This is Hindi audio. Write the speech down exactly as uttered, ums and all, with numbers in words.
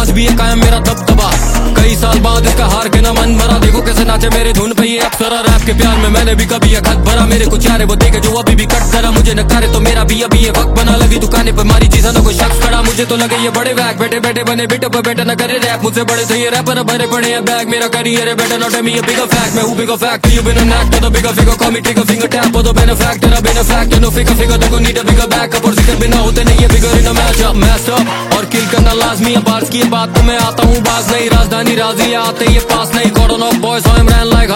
आज भी है कायम मेरा दबदबा। कई साल बाद इसका हार के ना मन भरा, देखो कैसे नाचे मेरे धुन पे ये अप्सरा। रैप के प्यार में मैंने भी कभी ये खत भरा, मेरे कुछ यारे वो देखे जो अभी भी कट करा। मुझे नकारे तो मेरा भी अभी ये वक्त बना, लगी दुकाने पर मारी चीज़ ना कोई शख्स खड़ा। मुझे तो लगे ये बड़े बैग, बैठे बैठे बने बिटो पर बैठे न करे रैप। मुझसे बड़े थे ये रैपर, भरे पड़े हैं बैग। मेरा करियर है better not me, a bigger fact. मैं हूँ bigger fact, you been an actor, the bigger figure, call me trigger finger tap. Or the benefactor, I've been a fact, you know figure figure, don't need a bigger backup. और जिक्र बिना होते नहीं ये figure in a matchup, messed up. और किल करना लाजमी है, बार्स की बात तो मैं आता हूँ बाज नहीं। राजधानी राजी आते ये पास नहीं, cordon off boys, so I'm ran like